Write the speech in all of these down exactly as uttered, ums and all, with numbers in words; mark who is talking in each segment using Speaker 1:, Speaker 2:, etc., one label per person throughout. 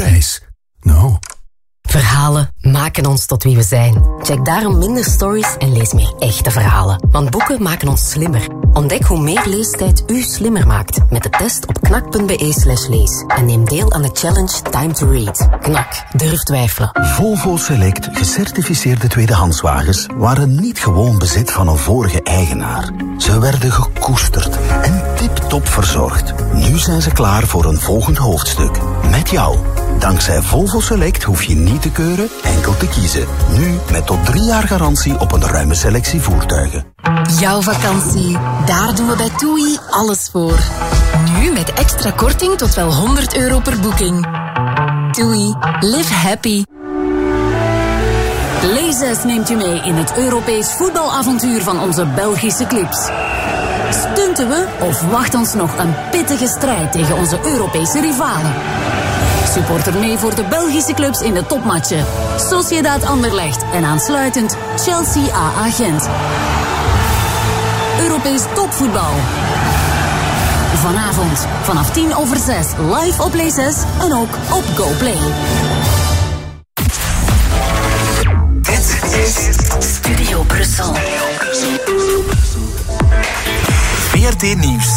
Speaker 1: reis. Nou...
Speaker 2: Verhalen maken ons tot wie we zijn. Check daarom minder stories en lees meer echte verhalen. Want boeken maken ons slimmer. Ontdek hoe meer leestijd u slimmer maakt met de test op knak.be slash lees. En neem deel aan de challenge Time to Read. Knak, durf twijfelen.
Speaker 3: Volvo Select gecertificeerde tweedehandswagens waren niet gewoon bezit van een vorige eigenaar. Ze werden gekoesterd en tip-top verzorgd. Nu zijn ze klaar voor een volgend hoofdstuk. Met jou. Dankzij Volvo Select hoef je niet te keuren, enkel te kiezen. Nu met tot drie jaar garantie op een ruime selectie voertuigen.
Speaker 4: Jouw vakantie, daar doen we bij TUI alles voor. Nu met extra korting tot wel honderd euro per boeking. TUI, live happy.
Speaker 5: Layzes neemt u mee in het Europees voetbalavontuur van onze Belgische clubs. Stunten we of wacht ons nog een pittige strijd tegen onze Europese rivalen? Supporter mee voor de Belgische clubs in de topmatchen. Sociedad Anderlecht en aansluitend Chelsea A A Gent. Europees topvoetbal. Vanavond vanaf tien over zes live op Layzes en ook op GoPlay.
Speaker 6: Dit is Studio Brussel.
Speaker 7: V R T Nieuws.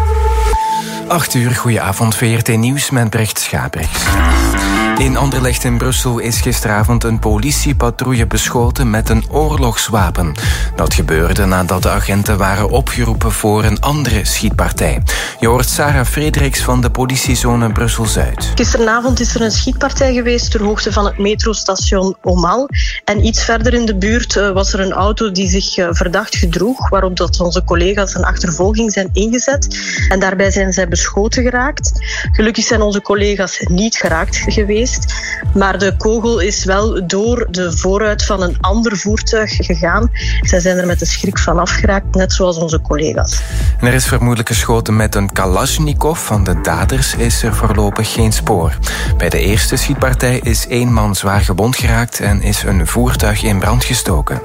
Speaker 7: acht uur, goedenavond, V R T Nieuws met Brecht Schaprechts. In Anderlecht in Brussel is gisteravond een politiepatrouille beschoten met een oorlogswapen. Dat gebeurde nadat de agenten waren opgeroepen voor een andere schietpartij. Je hoort Sarah Frederiks van de politiezone Brussel-Zuid.
Speaker 8: Gisteravond is er een schietpartij geweest ter hoogte van het metrostation Omal. En iets verder in de buurt was er een auto die zich verdacht gedroeg, waarop dat onze collega's een achtervolging zijn ingezet. En daarbij zijn zij beschoten geraakt. Gelukkig zijn onze collega's niet geraakt geweest. Maar de kogel is wel door de voorruit van een ander voertuig gegaan. Zij zijn er met de schrik van afgeraakt, net zoals onze collega's.
Speaker 7: En er is vermoedelijk geschoten met een Kalashnikov. Van de daders is er voorlopig geen spoor. Bij de eerste schietpartij is één man zwaar gewond geraakt en is een voertuig in brand gestoken.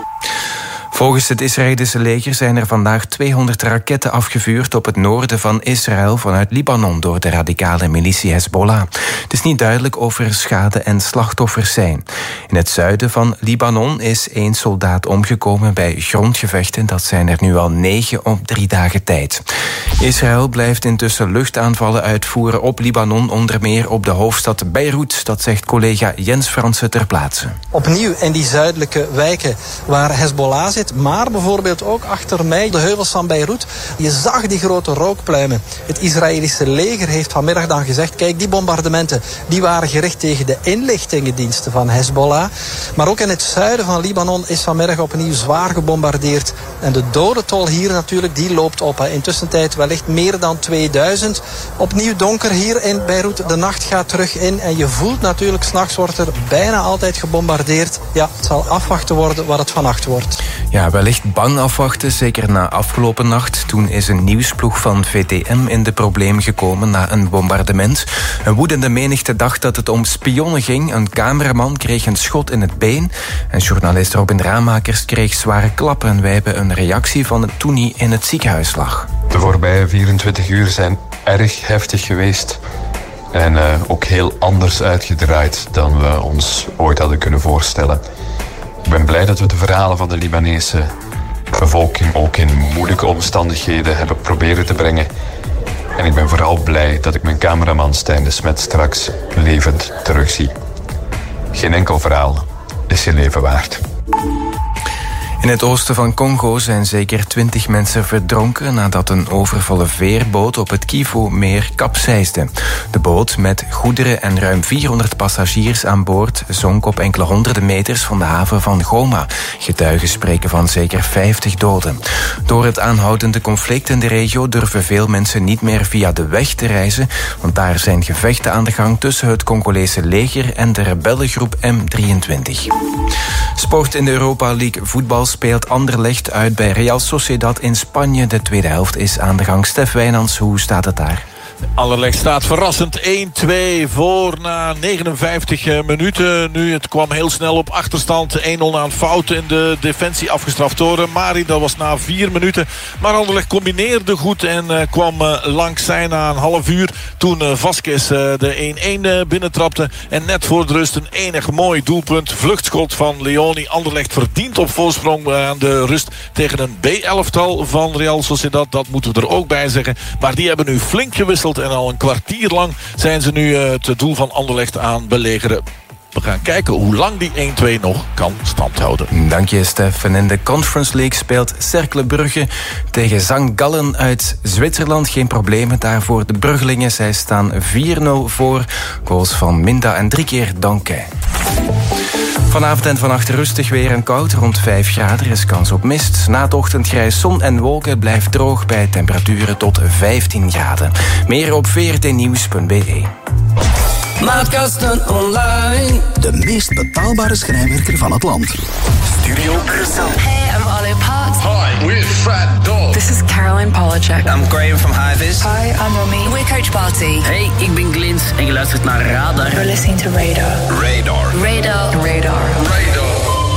Speaker 7: Volgens het Israëlische leger zijn er vandaag tweehonderd raketten afgevuurd op het noorden van Israël vanuit Libanon door de radicale militie Hezbollah. Het is niet duidelijk of er schade en slachtoffers zijn. In het zuiden van Libanon is één soldaat omgekomen bij grondgevechten. Dat zijn er nu al negen op drie dagen tijd. Israël blijft intussen luchtaanvallen uitvoeren op Libanon, onder meer op de hoofdstad Beirut. Dat zegt collega Jens Fransen ter plaatse.
Speaker 9: Opnieuw in die zuidelijke wijken waar Hezbollah zit, maar bijvoorbeeld ook achter mij de heuvels van Beirut. Je zag die grote rookpluimen. Het Israëlische leger heeft vanmiddag dan gezegd, kijk, die bombardementen die waren gericht tegen de inlichtingendiensten van Hezbollah. Maar ook in het zuiden van Libanon is vanmiddag opnieuw zwaar gebombardeerd. En de dodentol hier natuurlijk, die loopt op. Intussen tijd wellicht meer dan tweeduizend. Opnieuw donker hier in Beirut. De nacht gaat terug in en je voelt natuurlijk, 's nachts wordt er bijna altijd gebombardeerd. Ja, het zal afwachten worden wat het vannacht wordt.
Speaker 7: Ja, wellicht bang afwachten, zeker na afgelopen nacht. Toen is een nieuwsploeg van V T M in de problemen gekomen na een bombardement. Een woedende menigte dacht dat het om spionnen ging. Een cameraman kreeg een schot in het been. En journalist Robin Raamakers kreeg zware klappen. Wij hebben een reactie van toen hij in het ziekenhuis lag.
Speaker 10: De voorbije vierentwintig uur zijn erg heftig geweest. En uh, ook heel anders uitgedraaid dan we ons ooit hadden kunnen voorstellen. Ik ben blij dat we de verhalen van de Libanese bevolking ook in moeilijke omstandigheden hebben proberen te brengen. En ik ben vooral blij dat ik mijn cameraman Stijn de Smet straks levend terugzie. Geen enkel verhaal is je leven waard.
Speaker 7: In het oosten van Congo zijn zeker twintig mensen verdronken nadat een overvolle veerboot op het Kivu-meer kapseisde. De boot met goederen en ruim vierhonderd passagiers aan boord zonk op enkele honderden meters van de haven van Goma. Getuigen spreken van zeker vijftig doden. Door het aanhoudende conflict in de regio durven veel mensen niet meer via de weg te reizen, want daar zijn gevechten aan de gang tussen het Congolese leger en de rebellengroep M drieëntwintig. Sport in de Europa League voetbal speelt Anderlecht uit bij Real Sociedad in Spanje. De tweede helft is aan de gang. Stef Wijnands, hoe staat het daar?
Speaker 1: Anderlecht staat verrassend één twee voor na negenenvijftig minuten. Nu, het kwam heel snel op achterstand. één nul na een fout in de defensie afgestraft door Mari. Dat was na vier minuten. Maar Anderlecht combineerde goed en uh, kwam uh, langs zijn na een half uur. Toen uh, Vasquez uh, de één-één uh, binnentrapte. En net voor de rust een enig mooi doelpunt. Vluchtschot van Leoni. Anderlecht verdient op voorsprong aan de rust tegen een B-elftal van Real Sociedad. Dat moeten we er ook bij zeggen. Maar die hebben nu flink gewisseld. En al een kwartier lang zijn ze nu uh, het doel van Anderlecht aan belegeren. We gaan kijken hoe lang die één twee nog kan standhouden.
Speaker 7: Dank je, Stef. En in de Conference League speelt Cercle Brugge tegen Sankt Gallen uit Zwitserland. Geen problemen daarvoor. De Bruggelingen, zij staan vier nul voor. Goals van Minda en drie keer Danke. Vanavond en vannacht rustig weer en koud, rond vijf graden. Er is kans op mist. Na het ochtend grijs, zon en wolken, blijft droog bij temperaturen tot vijftien graden. Meer op v r t nieuws punt b e.
Speaker 11: Maatkasten online.
Speaker 3: De meest betaalbare schrijnwerker van het land.
Speaker 6: Studio Brussel.
Speaker 12: Hey, I'm Ollie Potts.
Speaker 13: Hi, we're Fat Dog.
Speaker 12: This is Caroline Polachek.
Speaker 14: I'm Graham from Highvis.
Speaker 12: Hi, I'm Romy. We're Coach Party.
Speaker 15: Hey, ik ben Glint en je luistert naar Radar.
Speaker 12: You're listening to Radar.
Speaker 13: Radar.
Speaker 12: Radar. Radar.
Speaker 13: Radar.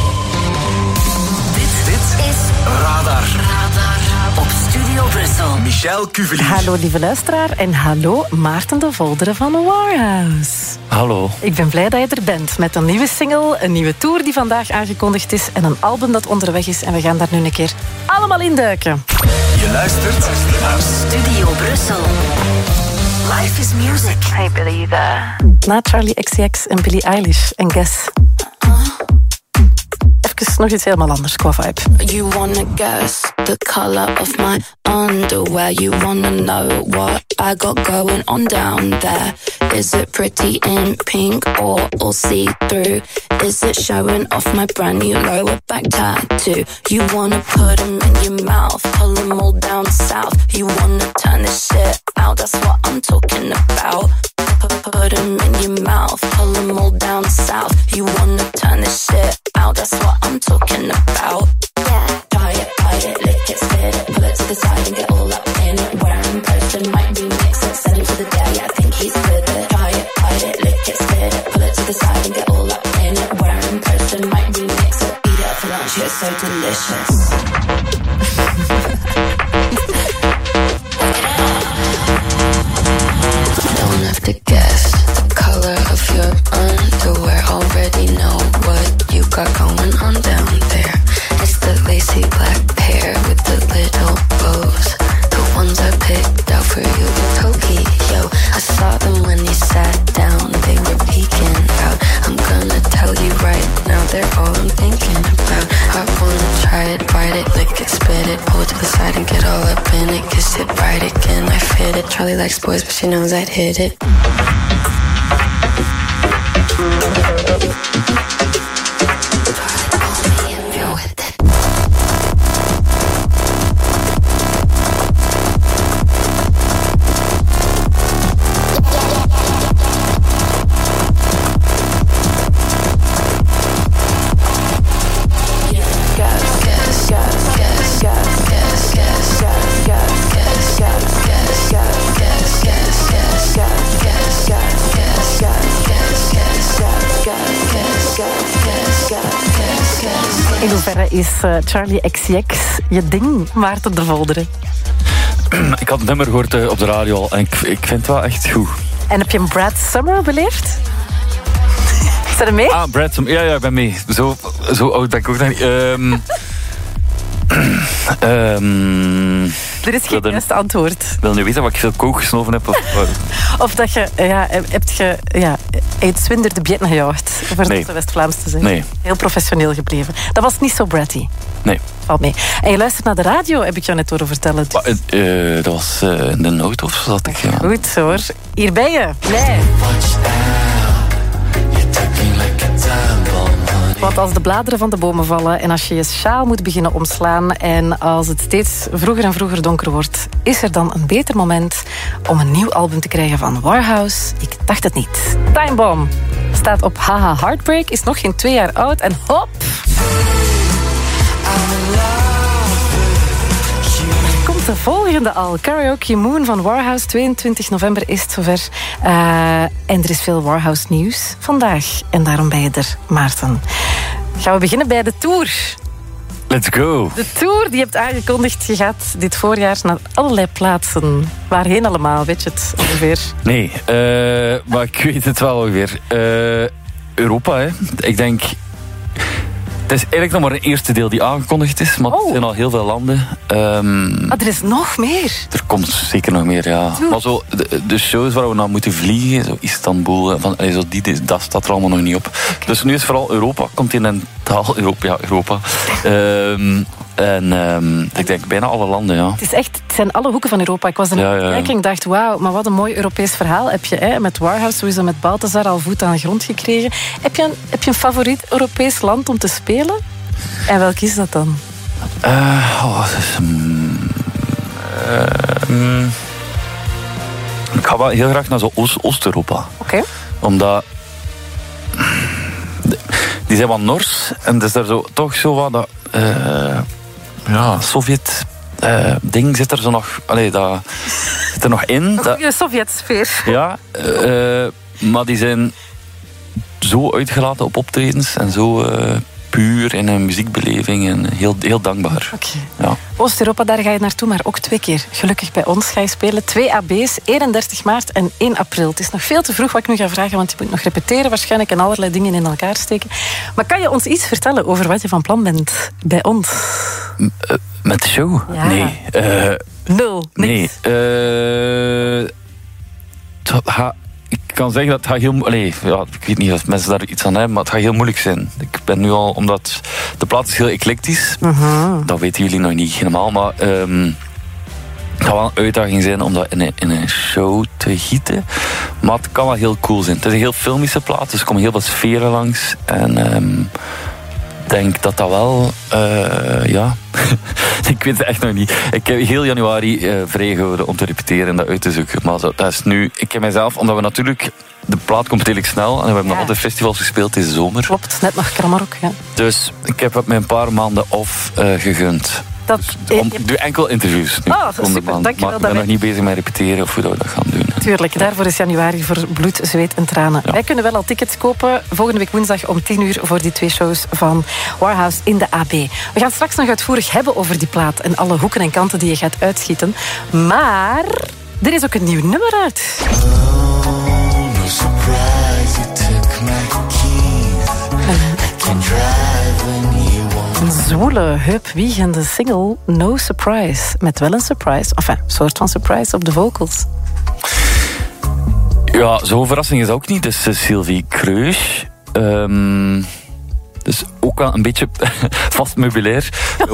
Speaker 6: Dit, dit is Radar. Radar. Op Studio Brussel.
Speaker 13: Michel Cuvelier.
Speaker 16: Hallo lieve luisteraar en hallo Maarten de Volderen van Warhouse.
Speaker 17: Hallo.
Speaker 16: Ik ben blij dat je er bent met een nieuwe single, een nieuwe tour die vandaag aangekondigd is en een album dat onderweg is. En we gaan daar nu een keer allemaal induiken.
Speaker 6: Je luistert naar Studio Brussel. Life is music.
Speaker 12: Hey Billy, you there?
Speaker 16: Na Charlie X C X en Billie Eilish en Guess. Even nog iets helemaal anders qua vibe.
Speaker 18: You wanna guess the color of my underwear. You wanna know what I got going on down there. Is it pretty in pink or all see-through? Is it showing off my brand new lower back tattoo? You wanna put them in your mouth, pull them all down south. You wanna turn this shit out, that's what I'm talking about. Put them in your mouth, pull them all down south. You wanna turn this shit out, that's what I'm talking about. Yeah. Try it, bite it, lick it, spit it, pull it to the side and get all up in it. Where I'm posted, might remix it, send it to the day, I think he's with it. Try it, bite it, lick it, spit it, pull it to the side and get all up in it. Where I'm posted, might remix it, eat it for lunch, it's so delicious. Don't have to guess the color of your underwear. Already know what you got going on down there. It's the lacy black pair with the little bows. The ones I picked out for you in Tokyo. I saw them when you sat down, they were peeking out. I'm gonna tell you right now, they're all I'm thinking about. I wanna try it, bite it, lick it, spit it, pull it to the side and get all up in it. Kiss it, bite it, can I fit it? Charlie likes boys, but she knows I'd hit it.
Speaker 16: In hoeverre is uh, Charlie X C X je ding, Maarten de Volderen?
Speaker 17: Ik had het nummer gehoord uh, op de radio en ik, ik vind het wel echt goed.
Speaker 16: En heb je een Brad Summer beleefd? Is dat er mee?
Speaker 17: Ah, Brad Summer. Ja, ja, ik ben mee. Zo, zo oud ben ik ook nog niet. Um, um,
Speaker 16: er is geen juiste antwoord.
Speaker 17: Ik wil nu weten wat ik veel kook gesnoven heb. Of,
Speaker 16: of dat je, ja, hebt je, ja, het Zwinder de Bieten gejaagd. Voor
Speaker 17: nee.
Speaker 16: de West-Vlaams te zeggen.
Speaker 17: Nee.
Speaker 16: Heel professioneel gebleven. Dat was niet zo bratty.
Speaker 17: Nee.
Speaker 16: Valt mee. En je luistert naar de radio, heb ik jou net horen vertellen. Dus.
Speaker 17: Uh, uh, dat was uh, in de auto of zat ik. Ja.
Speaker 16: Goed hoor. Hier ben je. Nee. Want als de bladeren van de bomen vallen en als je je sjaal moet beginnen omslaan en als het steeds vroeger en vroeger donker wordt, is er dan een beter moment om een nieuw album te krijgen van Warhouse? Ik dacht het niet. Time Bomb staat op Haha Heartbreak, is nog geen twee jaar oud en hop! Komt de volgende al. Karaoke Moon van Warhouse. tweeëntwintig november is het zover. Uh, en er is veel Warhouse nieuws vandaag. En daarom ben je er, Maarten. Gaan we beginnen bij de Tour.
Speaker 17: Let's go.
Speaker 16: De Tour, die je hebt aangekondigd. Je gaat dit voorjaar naar allerlei plaatsen. Waarheen allemaal, weet je het ongeveer?
Speaker 17: Nee, uh, maar ik weet het wel ongeveer. Uh, Europa, hè. Ik denk... Het is eigenlijk nog maar een eerste deel die aangekondigd is, maar oh. er zijn al heel veel landen. Um,
Speaker 16: ah, er is nog meer?
Speaker 17: Er komt zeker nog meer, ja. Doe. Maar zo, de, de shows waar we naar moeten vliegen, zo Istanbul, van, zo die, dat staat er allemaal nog niet op. Okay. Dus nu is vooral Europa, continentaal Europa, ja, Europa. Um, En um, ik denk bijna alle landen, ja.
Speaker 16: Het is echt, het zijn alle hoeken van Europa. Ik was er
Speaker 17: ja, ja, ja.
Speaker 16: en ik dacht, wauw, maar wat een mooi Europees verhaal heb je. Hè? Met Warhouse, sowieso met Balthazar al voet aan de grond gekregen. Heb je een, heb je een favoriet Europees land om te spelen? En welk is dat dan?
Speaker 17: Uh, oh, dat is... Um, uh, um, ik ga wel heel graag naar zo Oost- Oost-Europa.
Speaker 16: Oké. Okay.
Speaker 17: Omdat... Die zijn wat Nors. En dus daar zo, toch zo wat... Dat, uh, ja, Sovjet... Uh, ding zit er zo nog... Allee, dat zit er nog in.
Speaker 16: Een goede Sovjet-sfeer.
Speaker 17: Ja, uh, maar die zijn zo uitgelaten op optredens en zo uh, puur in hun muziekbeleving en heel, heel dankbaar.
Speaker 16: Okay.
Speaker 17: Ja.
Speaker 16: Oost-Europa, daar ga je naartoe, maar ook twee keer. Gelukkig bij ons ga je spelen. Twee A B's, eenendertig maart en één april. Het is nog veel te vroeg wat ik nu ga vragen, want je moet nog repeteren waarschijnlijk en allerlei dingen in elkaar steken. Maar kan je ons iets vertellen over wat je van plan bent bij ons?
Speaker 17: M- uh, met de show?
Speaker 16: Ja.
Speaker 17: Nee. Uh,
Speaker 16: Nul. Niks.
Speaker 17: Nee. Uh, ha, ik kan zeggen dat het gaat heel... Allee, ja, ik weet niet of mensen daar iets aan hebben, maar het gaat heel moeilijk zijn. Ik ben nu al... Omdat de plaat is heel eclectisch.
Speaker 16: Uh-huh.
Speaker 17: Dat weten jullie nog niet helemaal, maar... Um, het gaat wel een uitdaging zijn om dat in een, in een show te gieten. Maar het kan wel heel cool zijn. Het is een heel filmische plaat, dus er komen heel veel sferen langs. En... Um, ik denk dat dat wel... Uh, ja... ik weet het echt nog niet. Ik heb heel januari uh, vrijgehouden om te repeteren en dat uit te zoeken. Maar zo, dat is nu... Ik heb mijzelf... Omdat we natuurlijk... De plaat komt redelijk snel. En we hebben ja. nog altijd festivals gespeeld deze zomer.
Speaker 16: Klopt, net nog Krammer ook, ja.
Speaker 17: Dus ik heb het mij een paar maanden off uh, gegund.
Speaker 16: Dat,
Speaker 17: dus om, ik doe enkel interviews nu.
Speaker 16: Oh, super, dankjewel.
Speaker 17: Maar ik ben nog niet bezig met repeteren of hoe we dat gaan doen.
Speaker 16: Tuurlijk, daarvoor is januari voor bloed, zweet en tranen. Ja. Wij kunnen wel al tickets kopen volgende week woensdag om tien uur voor die twee shows van Warhouse in de A B. We gaan straks nog uitvoerig hebben over die plaat en alle hoeken en kanten die je gaat uitschieten. Maar er is ook een nieuw nummer uit. Oh, no surprise, you took my keys. I can drive when you want. Een zwoele, heupwiegende single, No Surprise. Met wel een surprise, enfin, een soort van surprise op de vocals.
Speaker 17: Ja, zo'n verrassing is ook niet. Dus uh, Sylvie Kreus. Um, dus ook wel een beetje vast meubilair.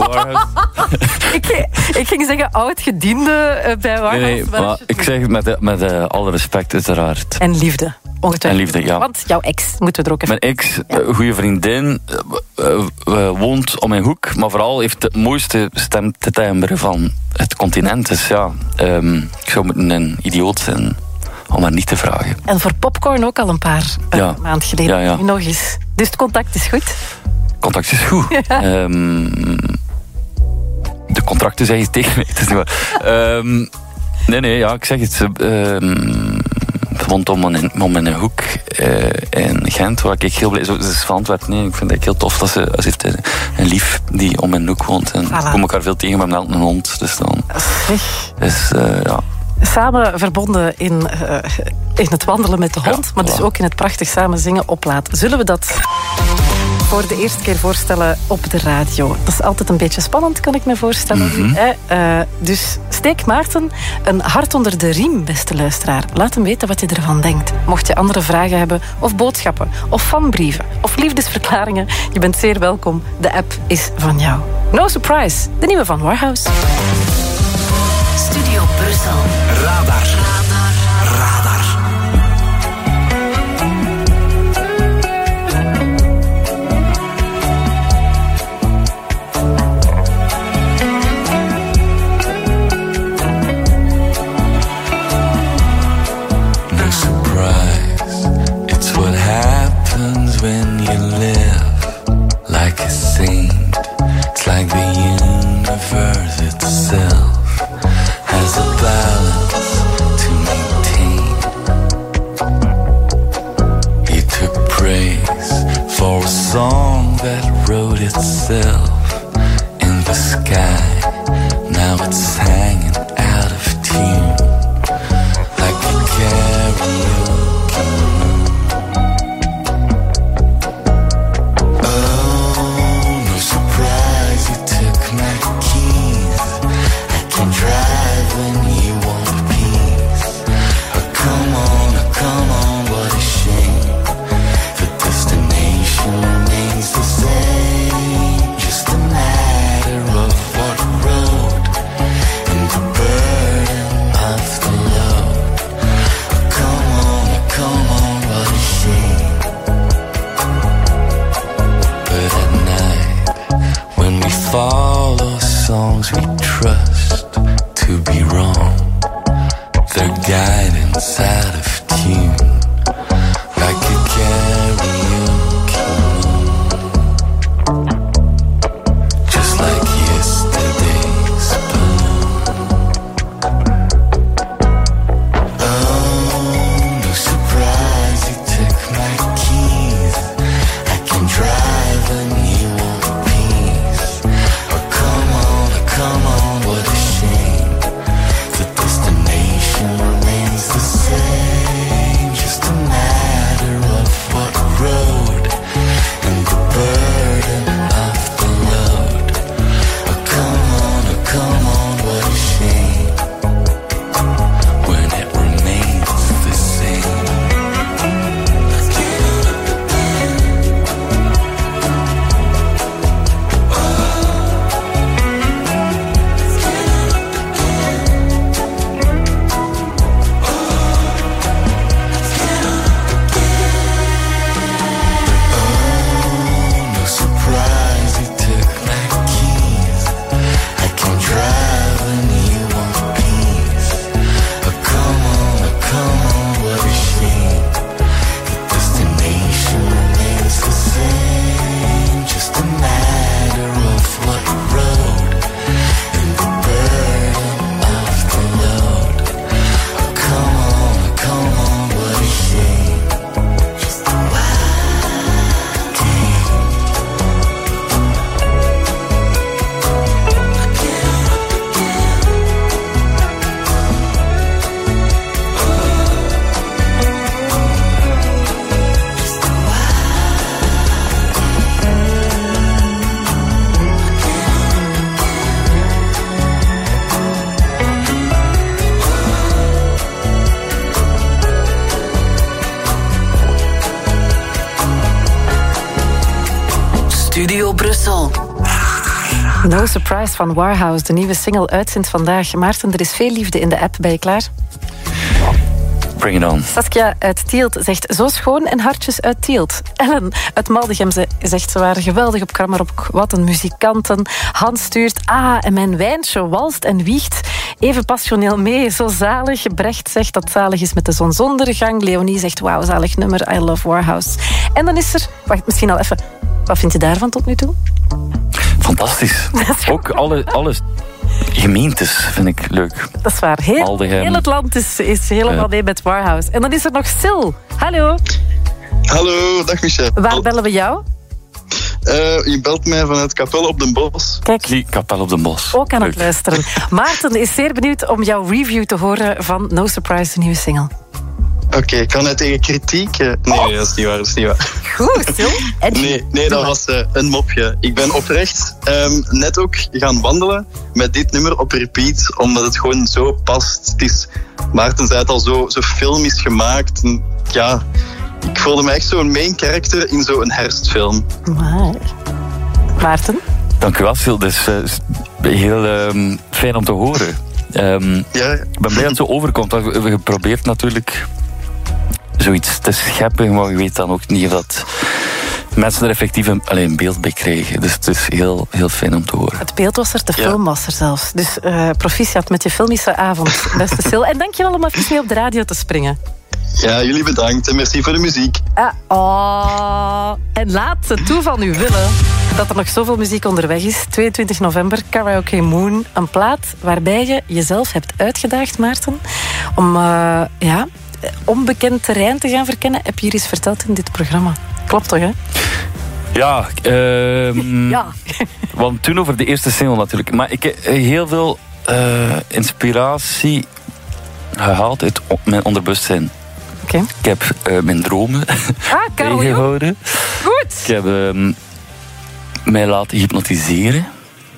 Speaker 16: ik, ik ging zeggen oud-gediende uh, bij Warhouse.
Speaker 17: Nee, nee, maar ik zeg het met, met uh, alle respect uiteraard.
Speaker 16: En liefde.
Speaker 17: En liefde, ja.
Speaker 16: Want jouw ex, moeten we er ook even...
Speaker 17: Mijn ex, ja. uh, goede vriendin, uh, uh, woont om mijn hoek, maar vooral heeft de mooiste stemtimbre van het continent. Dus ja, um, ik zou moeten een idioot zijn om haar niet te vragen.
Speaker 16: En voor Popcorn ook al een paar uh, ja. maanden geleden. Ja, ja. Nog eens. Dus het contact is goed?
Speaker 17: Contact is goed. Ja. Um, de contracten zijn je tegen mij. Het is niet waar. Um, nee, nee, ja, ik zeg het. Um, woont om een, om een hoek uh, in Gent, waar ik heel blij ben. Ze is van Antwerpen. Nee, ik vind het heel tof dat ze, ze heeft een, een lief die om een hoek woont. En voilà. Ik kom elkaar veel tegen, maar met een hond. Dus dan... Dus, uh, ja...
Speaker 16: Samen verbonden in, uh, in het wandelen met de hond, ja, maar voilà. Dus ook in het prachtig samen zingen op laat. Zullen we dat voor de eerste keer voorstellen op de radio? Dat is altijd een beetje spannend, kan ik me voorstellen. Mm-hmm. Hè? Uh, dus steek Maarten een hart onder de riem, beste luisteraar. Laat hem weten wat je ervan denkt. Mocht je andere vragen hebben, of boodschappen, of fanbrieven, of liefdesverklaringen, je bent zeer welkom. De app is van jou. No Surprise, de nieuwe van Warhouse.
Speaker 6: Studio Brussel.
Speaker 13: Radar. Radar. Radar.
Speaker 11: No surprise, it's what happens when you live like a saint. It's like the universe itself. song that wrote itself in the sky. Now it's hanging out of tune like a karaoke room. Oh, no surprise you took my keys. I can drive when you want peace. Oh, come on, oh, come on, what a shame. The destination remains the same. Just a matter of what road and the burden of the load. Oh, come on, oh, come on, what a shame. But at night, when we follow songs we trust to be wrong, their guidance out of tune, like a karaoke room, just like yesterday's balloon. Oh, no surprise you took my keys. I can drive when you want peace. Oh, come on, oh, come on, what a shame. The destination remains the same. Just a matter of what road and the burden of the load. Oh, come on, oh, come on, what a shame. When it remains the same. Let's get on up again. Oh, no surprise you took my keys. I can drive when you want peace. Oh, come on, oh, come on, what a shame. The destination remains the same. Just a matter of what road and the burden of the load. Oh, come on, oh, come on, what a shame. Just a wild game. Get up again. Just a
Speaker 6: Studio Brussel.
Speaker 16: No Surprise van Warhouse, de nieuwe single, uitzendt vandaag. Maarten, er is veel liefde in de app. Ben je klaar?
Speaker 17: Bring it on.
Speaker 16: Saskia uit Tielt zegt zo schoon en hartjes uit Tielt. Ellen uit Maldegem ze- zegt ze waren geweldig op Krammerop. Wat een muzikanten. Hans stuurt ah en mijn wijntje walst en wiegt even passioneel mee. Zo zalig. Brecht zegt dat zalig is met de zonsondergang. Leonie zegt wauw, zalig nummer. I love Warhouse. En dan is er, wacht misschien al even, wat vind je daarvan tot nu toe?
Speaker 17: Fantastisch. Ook alle, alle gemeentes vind ik leuk.
Speaker 16: Dat is waar. Heel,
Speaker 17: Maldegem.
Speaker 16: heel het land is, is helemaal
Speaker 17: Ja.
Speaker 16: mee met Warhouse. En dan is er nog Sil. Hallo.
Speaker 14: Hallo, dag Michel.
Speaker 16: Waar bellen we jou?
Speaker 14: Uh, je belt mij vanuit Kapel op den Bos.
Speaker 16: Kijk.
Speaker 17: Die Kapel op den Bos.
Speaker 16: Ook aan het luisteren. Maarten is zeer benieuwd om jouw review te horen van No Surprise, de nieuwe single.
Speaker 14: Oké, okay, kan hij tegen kritiek? Uh, nee, nee, dat is niet waar, dat is niet waar.
Speaker 16: Goed, Sil.
Speaker 14: Nee, nee, dat was uh, een mopje. Ik ben oprecht um, net ook gaan wandelen met dit nummer op repeat, omdat het gewoon zo past. Het is, Maarten zei het al, zo, zo filmisch gemaakt. En, ja, ik voelde me echt zo'n main character in zo'n herfstfilm.
Speaker 16: Maar. Maarten?
Speaker 17: Dank u wel, Sil. Dat is uh, heel um, fijn om te horen. Um,
Speaker 14: ja.
Speaker 17: Ik ben blij dat het zo overkomt. We hebben geprobeerd natuurlijk zoiets te scheppen, maar je weet dan ook niet of dat mensen er effectief een, alleen, een beeld bij krijgen. Dus het is heel, heel fijn om te horen.
Speaker 16: Het beeld was er, de film was er zelfs. Dus uh, proficiat met je filmische avond, beste Sil. En dankjewel om even mee op de radio te springen.
Speaker 14: Ja, jullie bedankt en merci voor de muziek.
Speaker 16: Ah, oh. En laat het toeval nu willen dat er nog zoveel muziek onderweg is. tweeëntwintig november, Karaoke Moon. Een plaat waarbij je jezelf hebt uitgedaagd, Maarten, om uh, ja, onbekend terrein te gaan verkennen. Heb je hier eens verteld in dit programma? Klopt toch, hè?
Speaker 17: Ja, uh,
Speaker 16: ja.
Speaker 17: want toen over de eerste single natuurlijk. Maar ik heb heel veel uh, inspiratie gehaald uit mijn onderbewustzijn.
Speaker 16: Okay.
Speaker 17: Ik heb uh, mijn dromen
Speaker 16: ah,
Speaker 17: bijgehouden.
Speaker 16: Goed.
Speaker 17: Ik heb uh, mij laten hypnotiseren.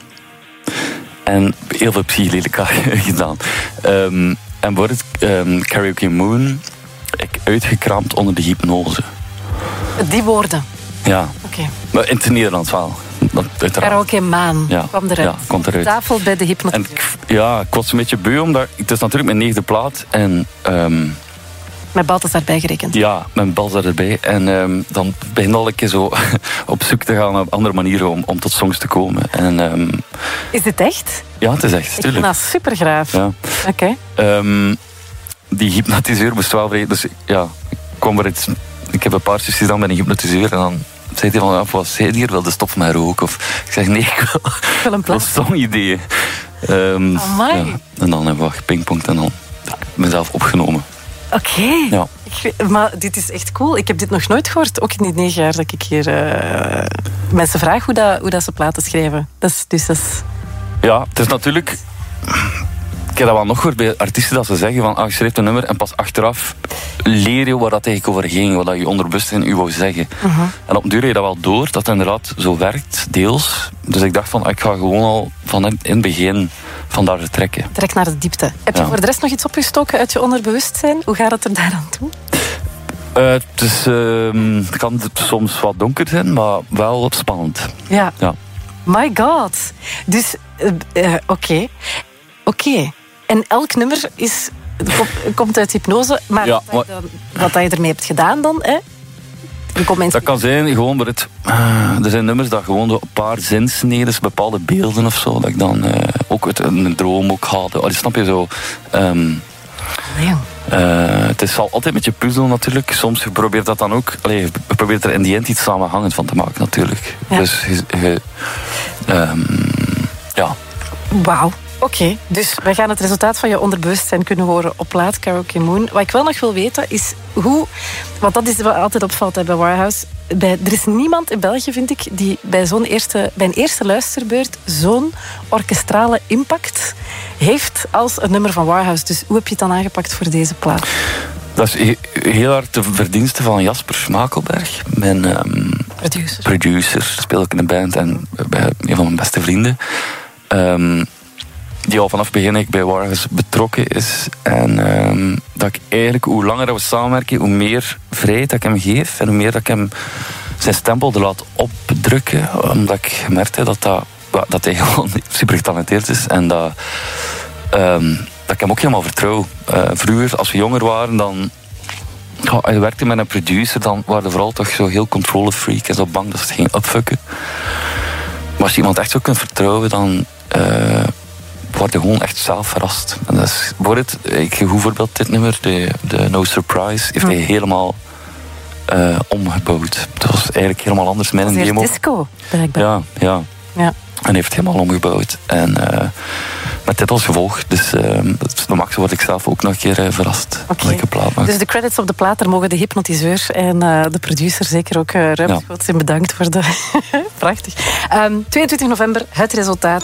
Speaker 17: En heel veel psychedelica gedaan. Um, en voor het um, Karaoke Moon ik uitgekraamd onder de hypnose.
Speaker 16: Die woorden?
Speaker 17: Ja.
Speaker 16: Oké. Okay.
Speaker 17: Maar in het Nederlands wel.
Speaker 16: Karaoke Maan
Speaker 17: ja.
Speaker 16: kwam eruit.
Speaker 17: Ja, komt eruit.
Speaker 16: Tafel bij de hypnotiseur.
Speaker 17: En ik, ja, ik was een beetje beu, omdat het is natuurlijk mijn negende plaat. En... Um,
Speaker 16: met Balthazar bijgerekend.
Speaker 17: Ja, met Balthazar erbij. En um, dan begin al een keer zo op zoek te gaan naar andere manieren om, om tot songs te komen. En, um,
Speaker 16: is dit echt?
Speaker 17: Ja, het is echt,
Speaker 16: ik
Speaker 17: tuurlijk.
Speaker 16: vind dat supergraaf.
Speaker 17: Ja.
Speaker 16: Oké.
Speaker 17: Okay. Um, die hypnotiseur moest wel vrij... Dus ja, ik kwam er iets... Ik heb een paar sessies dan met een hypnotiseur en dan zei hij van, wat zei die hier? Wilde stoppen met roken? Of ik zeg, nee, ik wil,
Speaker 16: wil een
Speaker 17: plan. Songideeën. Um,
Speaker 16: Amai.
Speaker 17: Ja. En dan hebben we gepingpongd en dan heb ik mezelf opgenomen.
Speaker 16: Oké. Okay.
Speaker 17: Ja.
Speaker 16: Maar dit is echt cool. Ik heb dit nog nooit gehoord. Ook in die negen jaar dat ik hier uh, mensen vraag hoe, dat, hoe dat ze platen schrijven. Dat is, dus dat is...
Speaker 17: Ja, het is natuurlijk... Ik heb dat wel nog gehoord bij artiesten dat ze zeggen van, ah, je schrijft een nummer en pas achteraf leer je waar dat eigenlijk over ging, wat dat je onderbewustzijn u wou zeggen. Uh-huh. En op een duur heb je dat wel door, dat het inderdaad zo werkt, deels. Dus ik dacht van, ah, ik ga gewoon al van in het begin van daar vertrekken.
Speaker 16: Trek naar de diepte. Heb je
Speaker 17: ja.
Speaker 16: voor de rest nog iets opgestoken uit je onderbewustzijn? Hoe gaat het er daaraan toe?
Speaker 17: Uh, het, is, uh, het kan soms wat donker zijn, maar wel spannend.
Speaker 16: Ja.
Speaker 17: ja.
Speaker 16: My god. Dus, uh, uh, oké. Okay. Oké. Okay. En elk nummer is, komt uit hypnose, maar,
Speaker 17: ja, maar
Speaker 16: wat, wat je ermee hebt gedaan dan, hè?
Speaker 17: Dat kan zijn, gewoon, maar het, uh, er zijn nummers dat gewoon een paar zinsneden, bepaalde beelden of zo, dat ik dan uh, ook uit een droom ook haalde. Allee, snap je zo? Um,
Speaker 16: ja.
Speaker 17: uh, het is al altijd een beetje puzzel natuurlijk. Soms probeert dat dan ook, allee, je probeert er in die end iets samenhangend van te maken natuurlijk. Ja. Dus je, je, um, ja.
Speaker 16: Wauw. Oké, okay, dus wij gaan het resultaat van je onderbewustzijn kunnen horen op plaat Karaoke Moon. Wat ik wel nog wil weten is hoe... Want dat is wat altijd opvalt hè, bij Warhouse. Bij, er is niemand in België, vind ik, die bij, zo'n eerste, bij een eerste luisterbeurt zo'n orkestrale impact heeft als een nummer van Warhouse. Dus hoe heb je het dan aangepakt voor deze plaat?
Speaker 17: Dat is heel hard de verdienste van Jasper Makelberg. Mijn um,
Speaker 16: producer.
Speaker 17: producer. Speel ik in een band en bij een van mijn beste vrienden. Um, die al vanaf het begin bij Warhouse betrokken is. En um, dat ik eigenlijk, hoe langer we samenwerken, hoe meer vrijheid dat ik hem geef. En hoe meer dat ik hem zijn stempel er laat opdrukken. Omdat ik gemerkt heb dat, dat, dat hij gewoon super getalenteerd is. En dat, um, dat ik hem ook helemaal vertrouw. Uh, vroeger, als we jonger waren, dan... Oh, als je werkte met een producer, dan waren we vooral toch zo heel controlefreak. En zo bang dat ze het ging upfucken. Maar als je iemand echt zo kunt vertrouwen, dan... Uh, word je gewoon echt zelf verrast. En dat is, bijvoorbeeld, ik geef bijvoorbeeld dit nummer, de, de No Surprise, heeft hij helemaal uh, omgebouwd. Het was eigenlijk helemaal anders met een demo.
Speaker 16: Disco, blijkbaar.
Speaker 17: Ja, ja.
Speaker 16: ja.
Speaker 17: En heeft helemaal omgebouwd. En uh, met dit als gevolg. Dus uh, de max word ik zelf ook nog een keer uh, verrast.
Speaker 16: Okay. Dus de credits op de plaat, daar mogen de hypnotiseur en uh, de producer zeker ook uh, ruimschoots in bedankt voor de... Prachtig. Um, tweeëntwintig november, het resultaat...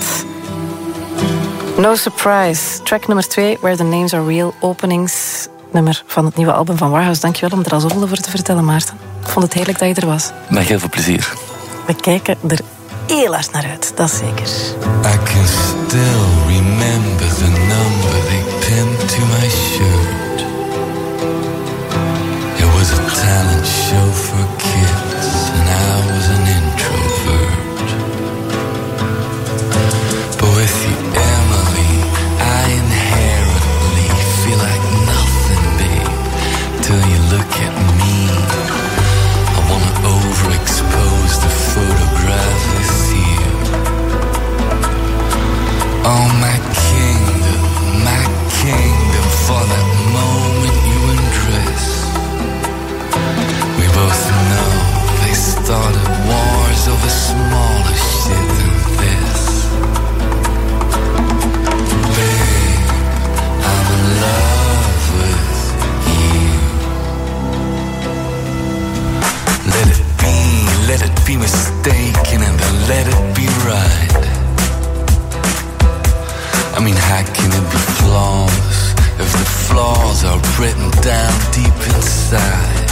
Speaker 16: No Surprise, track nummer twee, Where the Names Are Real, openingsnummer van het nieuwe album van Warhouse. Dankjewel om er al zoveel over te vertellen, Maarten. Ik vond het heerlijk dat je er was.
Speaker 17: Met heel veel plezier.
Speaker 16: We kijken er heel hard naar uit, dat is zeker.
Speaker 11: I can still remember the number they pinned to my shirt. It was a talent show for kids and I was an introvert. But with you, Emily, I inherently feel like nothing, babe, till you look at me. I wanna overexpose the photograph with you. Oh, my kingdom, my kingdom, for that moment you undress. We both know they started wars over smaller shit than this. Babe, I'm in love with you. Let it be, let it be mistaken and then let it be right. I mean, how can it be flawless if the flaws are written down deep inside?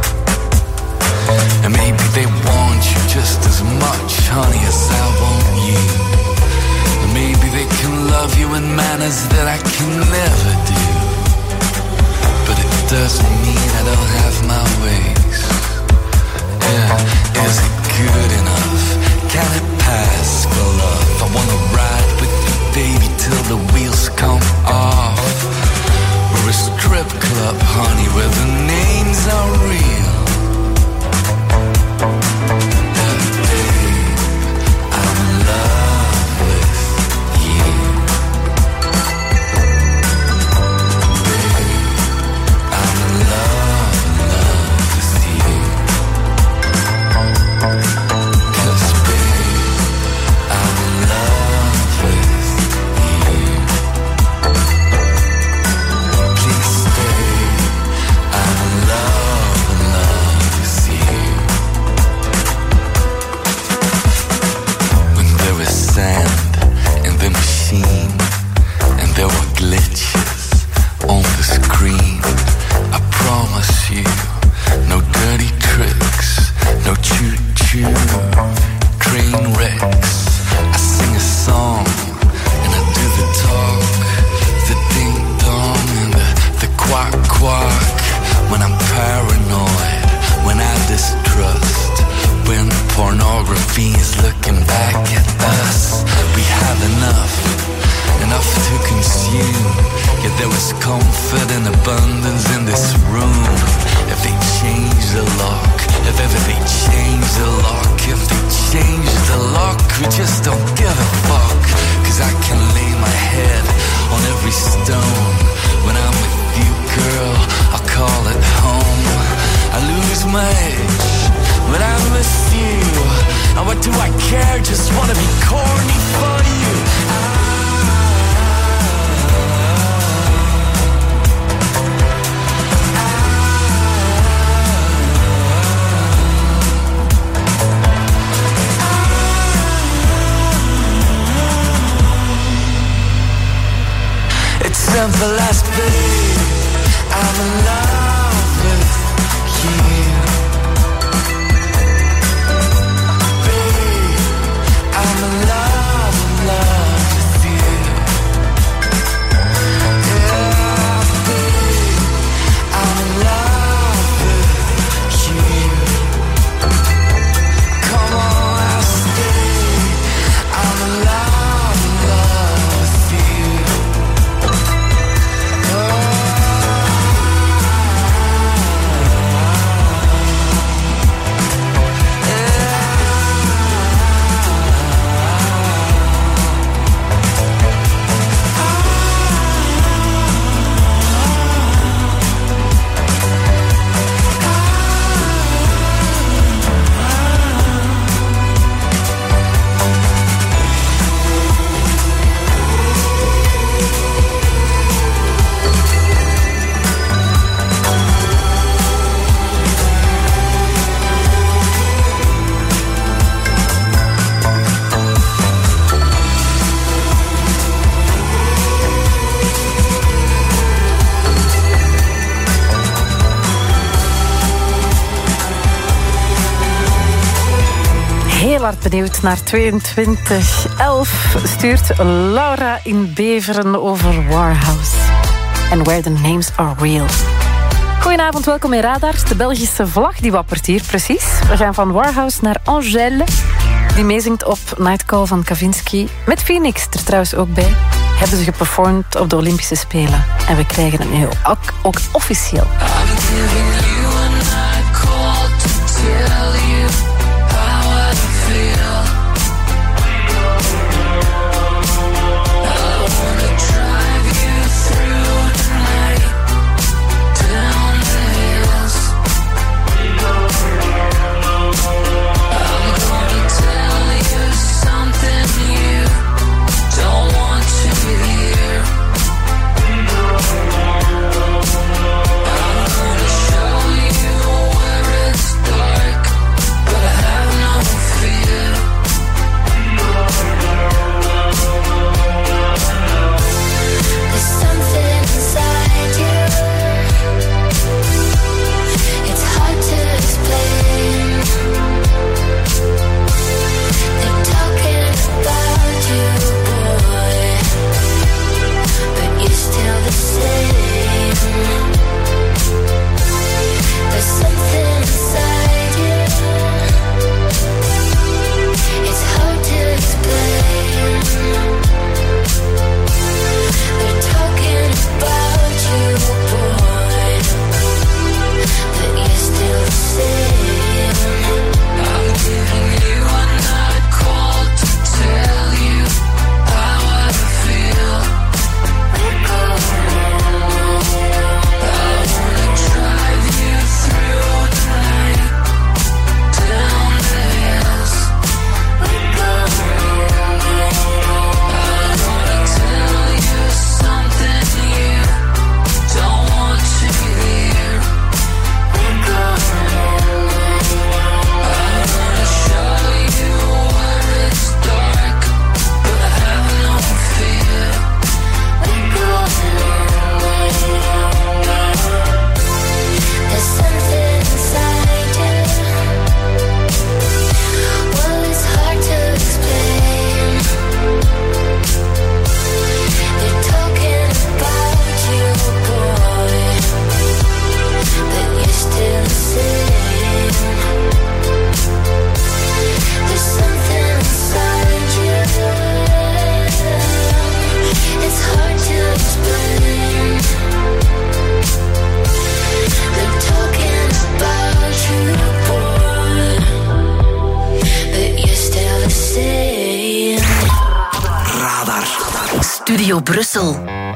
Speaker 11: And maybe they want you just as much, honey, as I want you. And maybe they can love you in manners that I can never do. But it doesn't mean I don't have my ways. Yeah, is it good enough? Can it pass for love? I wanna ride with you, baby, till the wheels come off. We're a strip club, honey, where the names are real. Yeah, babe, I'm in love with you. Babe, I'm in love, in love with you. 'Cause babe, I'm in love with you. Please stay, I'm in love, in love with you. When there was sand in the machine and there were glitches on the screen, I promise you, no dirty tricks, no choo-choo, train wrecks. I sing a song and I do the talk, the ding-dong and the, the quack-quack. When I'm paranoid, when I distrust, when pornography is looking back at us. We have enough, enough to consume. Yet there was comfort and abundance in this room. If they change the lock, if ever they change the lock, if they change the lock, we just don't give a fuck. 'Cause I can lay my head on every stone. When I'm with you, girl, I'll call it home. I lose my edge when I'm with you. And what do I care? Just wanna be corny for you. It's simple as babe, I'm in love with you. Babe, I'm in love, in love with you. Yeah, babe, I'm in love with you. Come on, I'll stay. I'm in love, in love with you.
Speaker 16: Heel hard benieuwd naar tweeëntwintig elf stuurt Laura in Beveren over Warhouse. And where the names are real. Goedenavond, welkom in Radars. De Belgische vlag die wappert hier, precies. We gaan van Warhouse naar Angèle, die meezingt op Nightcall van Kavinsky. Met Phoenix er trouwens ook bij. Hebben ze geperformed op de Olympische Spelen. En we krijgen het nu ook, ook officieel.
Speaker 11: Show
Speaker 6: Studio Brussel.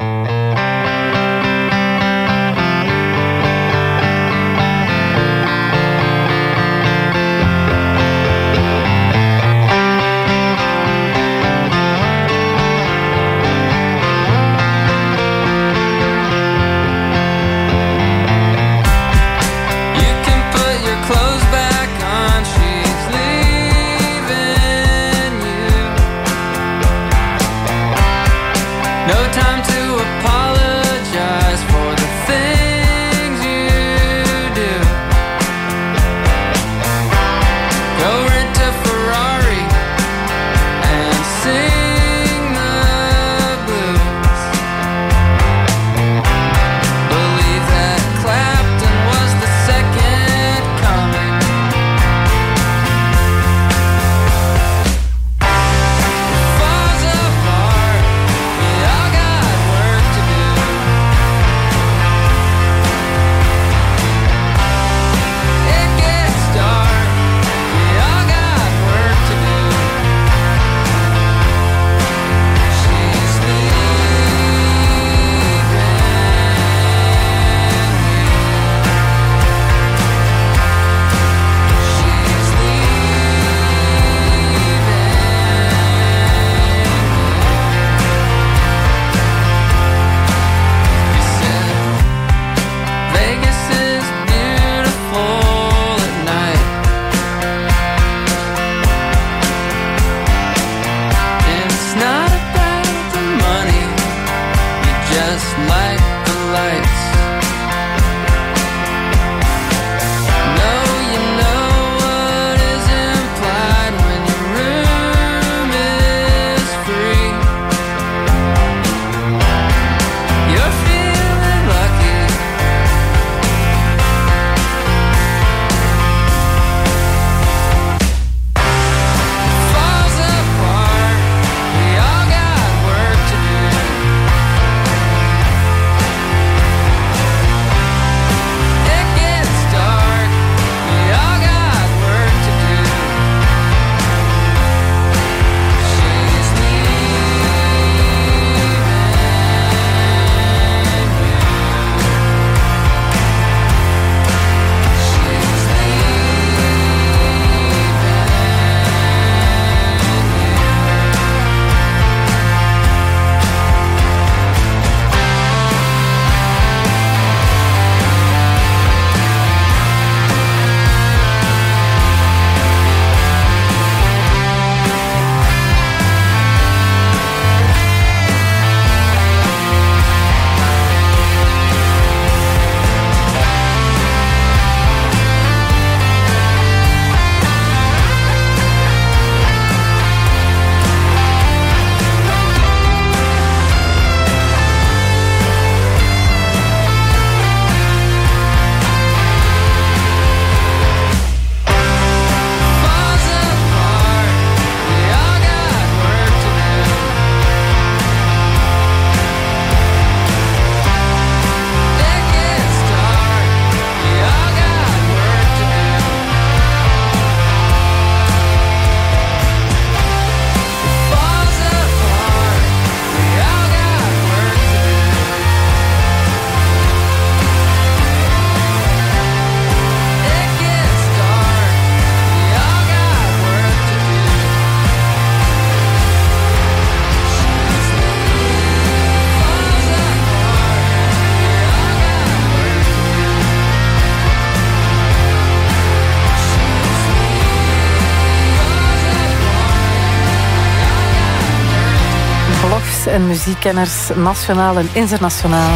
Speaker 16: En muziekkenners, nationaal en internationaal,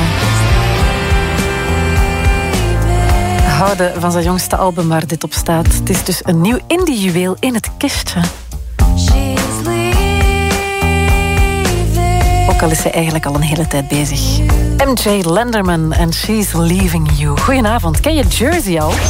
Speaker 16: houden van zijn jongste album waar dit op staat. Het is dus een nieuw indie-juweel in het kistje. Ook al is zij eigenlijk al een hele tijd bezig. M J Lenderman en She's Leaving You. Goedenavond, ken je Jersey al?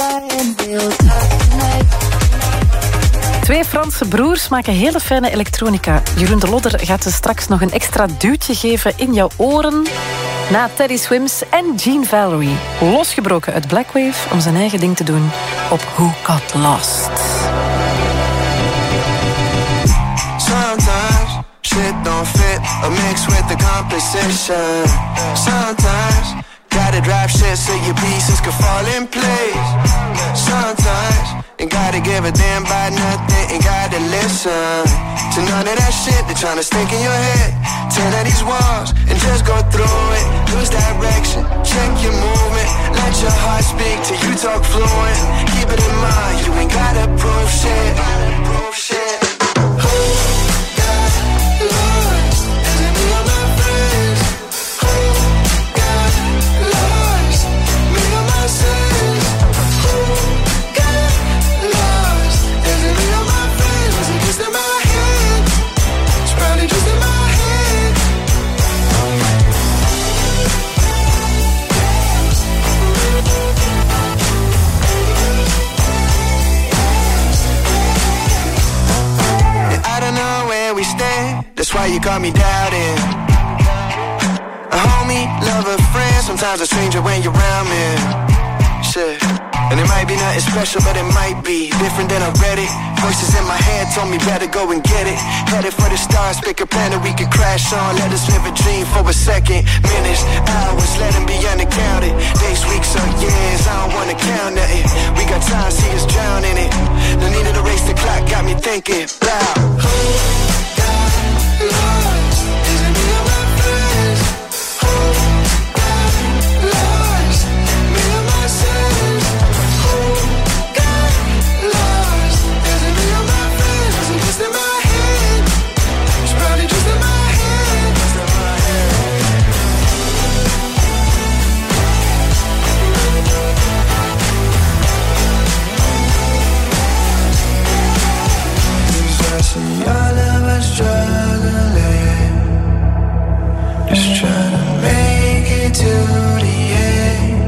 Speaker 16: Twee Franse broers maken hele fijne elektronica. Jeroen de Lodder gaat ze straks nog een extra duwtje geven in jouw oren. Na Teddy Swims en Gene Valerie. Losgebroken uit Blackwave om zijn eigen ding te doen op Who Got Lost.
Speaker 11: Sometimes
Speaker 19: shit don't fit or mix with the composition. Sometimes gotta drop shit so your pieces can fall in place. Sometimes you gotta give a damn about nothing and gotta listen to none of that shit they're trying to stick in your head. Tear down these walls and just go through it. Lose direction, check your movement. Let your heart speak till you talk fluent. Keep it in mind, you ain't gotta prove shit. Prove shit. That's why you call me doubting. A homie, lover, friend, sometimes a stranger when you're around me. Shit. And it might be nothing special, but it might be different than I read it. Voices in my head told me better go and get it. Headed for the stars, pick a planet we could crash on. Let us live a dream for a second. Minutes, hours, let them be unaccounted. Days, weeks, or years, I don't wanna count nothing. We got time, see us drown in it. No need to erase the clock, got me thinking about who got lost. Is it me or my friends? Who got lost? Me or myself? Who got lost? Is it me or my friends? Is it just in my head? It's probably just in my head. Just in my head. I see all of us struggling, just trying to make it to the end.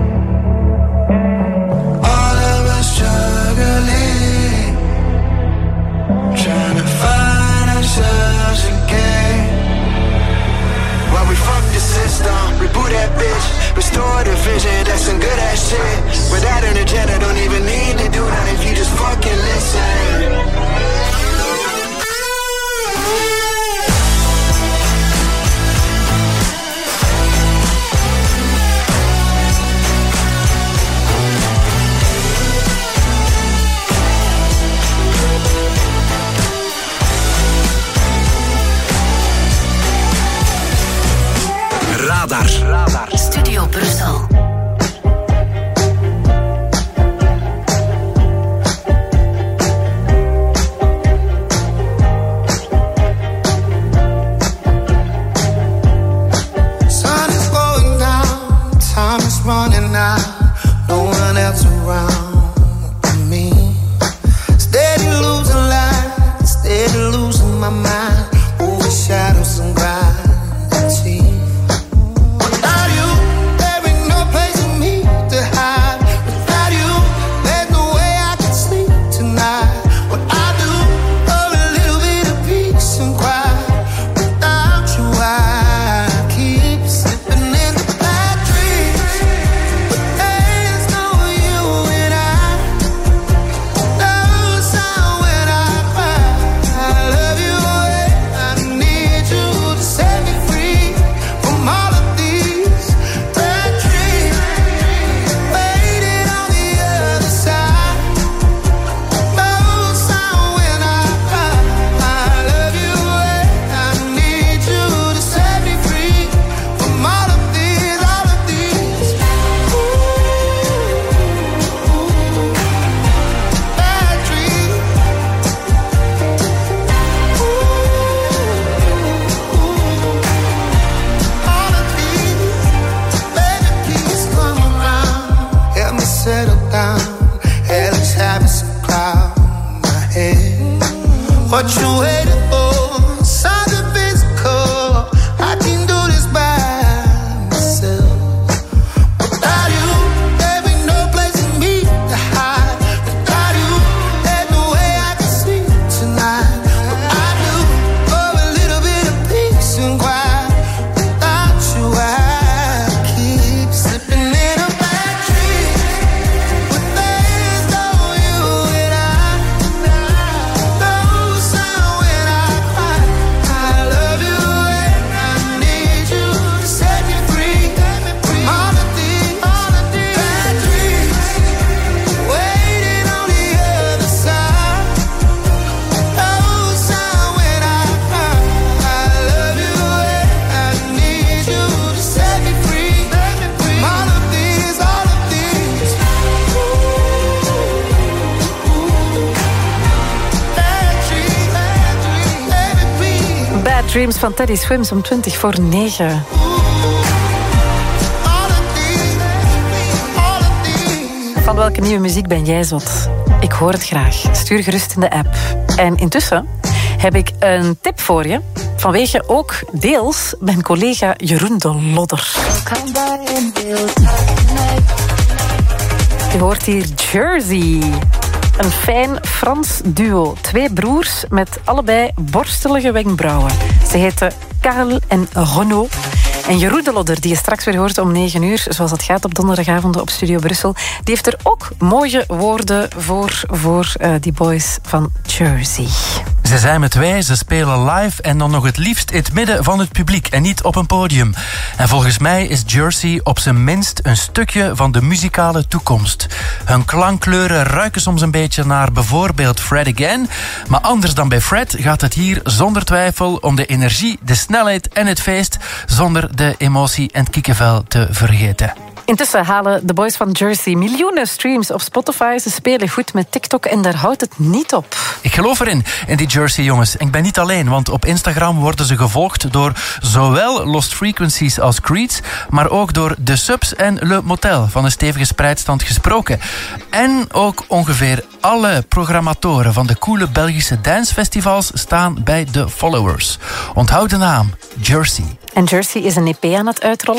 Speaker 19: All of us struggling, trying to find ourselves again. While we fuck the system, reboot that bitch, restore the vision, that's some good ass shit. Without an agenda, don't even need to do that if you just fucking listen.
Speaker 13: Radar. Radar.
Speaker 6: Studio Brussel.
Speaker 19: Sun is going down, time is running out, no one else around but me. Steady losing light, steady losing my mind, over shadows and gravity. Without you, there ain't no place for me to hide. Without you, there's no way I can sleep tonight. What I do, oh, a little bit of peace and quiet. Without you, I keep slipping into bad dreams. But there's no you and I. No sound when I cry. I love you and I need you to set me free from all of these bad dreams. Waiting on the other side. No sound when I cry. I love you and I need you to set me free from all of these, all of these bad dreams. All of these, baby, please come around. Help me settle down. Hell is having some cloud in my head. What you waiting for? Something physical. I can do this by myself. Without you, there ain't no place for me to hide. Without you, there's no way I can sleep tonight. What I do, oh, a little bit of peace and quiet. Without you, I keep slipping in a bad dream. But there's no you and I. No sound when I
Speaker 16: Dreams van Teddy Swims om twintig voor negen. Van welke nieuwe muziek ben jij zot? Ik hoor het graag. Stuur gerust in de app. En intussen heb ik een tip voor je. Vanwege ook deels mijn collega Jeroen de Lodder. Je hoort hier Jersey. Een fijn Frans duo. Twee broers met allebei borstelige wenkbrauwen. Ze heten Karel en Renaud. En Jeroen de Lodder, die je straks weer hoort om negen uur... zoals het gaat op donderdagavonden op Studio Brussel... die heeft er ook mooie woorden voor, voor uh, die boys van Jersey.
Speaker 20: Ze zijn met wij, ze spelen live en dan nog het liefst in het midden van het publiek en niet op een podium. En volgens mij is Jersey op zijn minst een stukje van de muzikale toekomst. Hun klankkleuren ruiken soms een beetje naar bijvoorbeeld Fred Again, maar anders dan bij Fred gaat het hier zonder twijfel om de energie, de snelheid en het feest, zonder de emotie en het kikkevel te vergeten.
Speaker 16: Intussen halen de boys van Jersey miljoenen streams op Spotify. Ze spelen goed met TikTok en daar houdt het niet op.
Speaker 20: Ik geloof erin, in die Jersey jongens. Ik ben niet alleen, want op Instagram worden ze gevolgd door zowel Lost Frequencies als Creeds, maar ook door The Subs en Le Motel, van een stevige spreidstand gesproken. En ook ongeveer alle programmatoren van de coole Belgische dancefestivals staan bij de followers. Onthoud de naam, Jersey.
Speaker 16: En Jersey is een E P aan het uitrollen.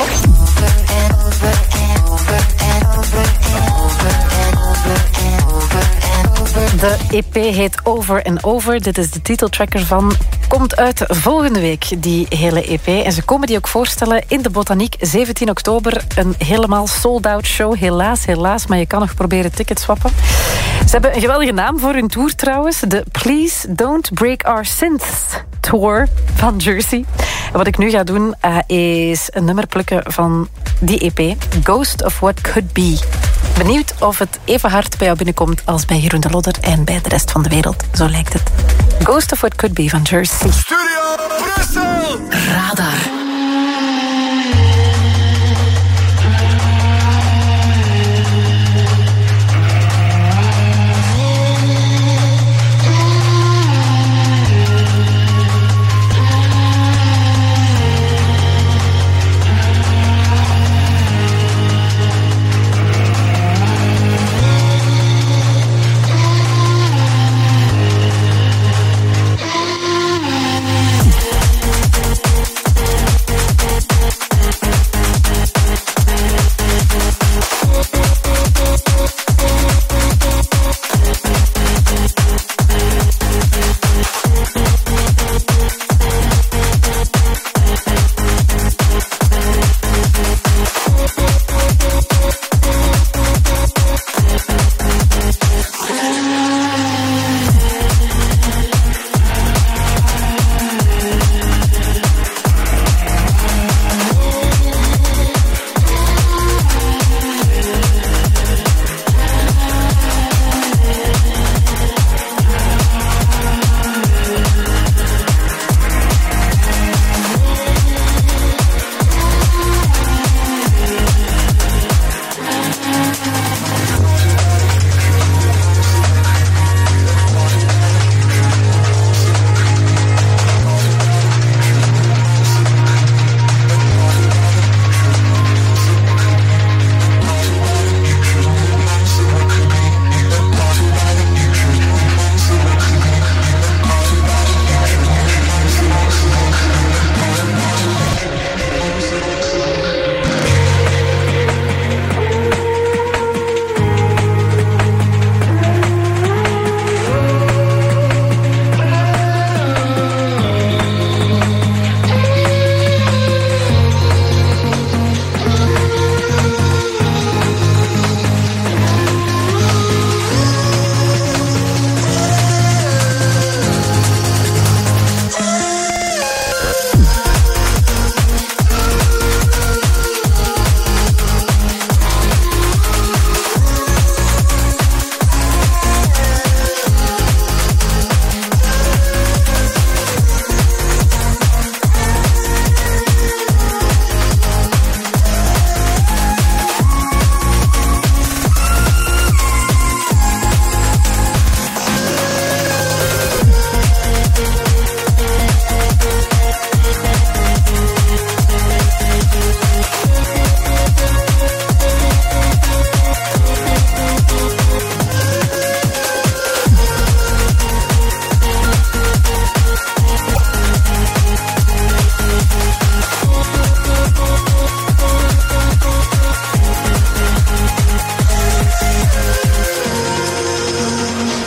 Speaker 16: De E P heet Over and Over. Dit is de titeltrack ervan. Komt uit volgende week, die hele E P. En ze komen die ook voorstellen in de Botaniek. zeventien oktober, een helemaal sold-out show. Helaas, helaas, maar je kan nog proberen tickets swappen. Ze hebben een geweldige naam voor hun tour trouwens. De Please Don't Break Our Synths Tour van Jersey. En wat ik nu ga doen, uh, is een nummer plukken van die E P. Ghost of What Could Be. Benieuwd of het even hard bij jou binnenkomt als bij Jeroen de Lodder en bij de rest van de wereld. Zo lijkt het. Ghost of What Could Be van Jersey.
Speaker 13: Studio Brussel!
Speaker 6: Radar.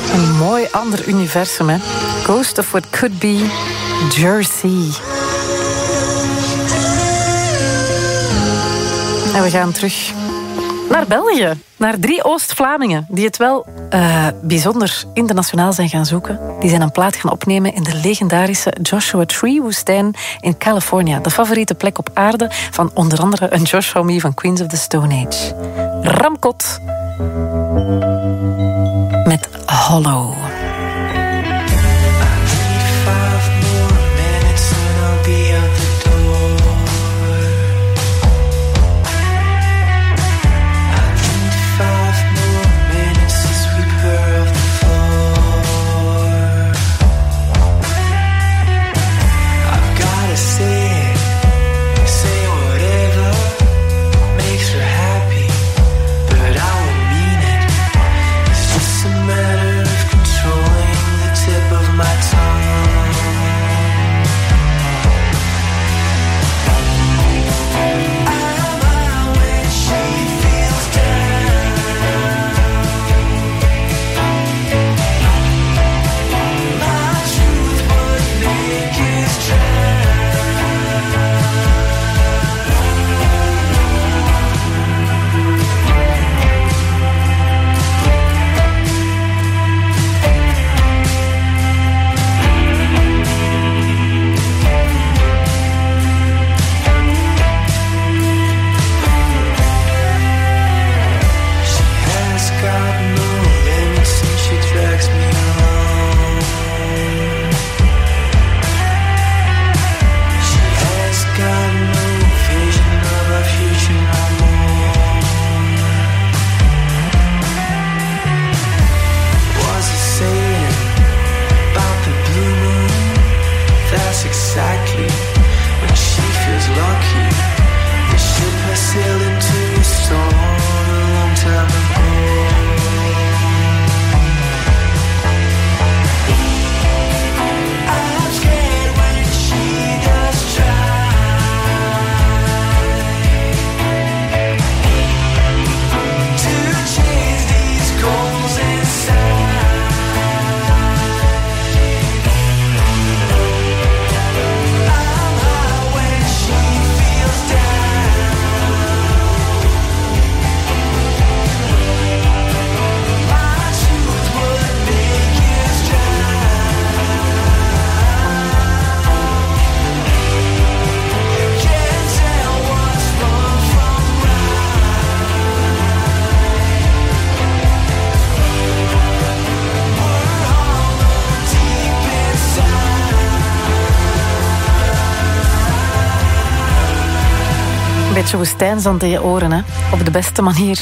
Speaker 16: Een mooi ander universum, hè. Ghost of What Could Be, Jersey. En we gaan terug naar België. Naar drie Oost-Vlamingen die het wel uh, bijzonder internationaal zijn gaan zoeken. Die zijn een plaat gaan opnemen in de legendarische Joshua Tree-woestijn in Californië. De favoriete plek op aarde van onder andere een Josh Homme van Queens of the Stone Age. Ramkot met Hollow. Beetje woestijnzand in je oren, hè? Op de beste manier.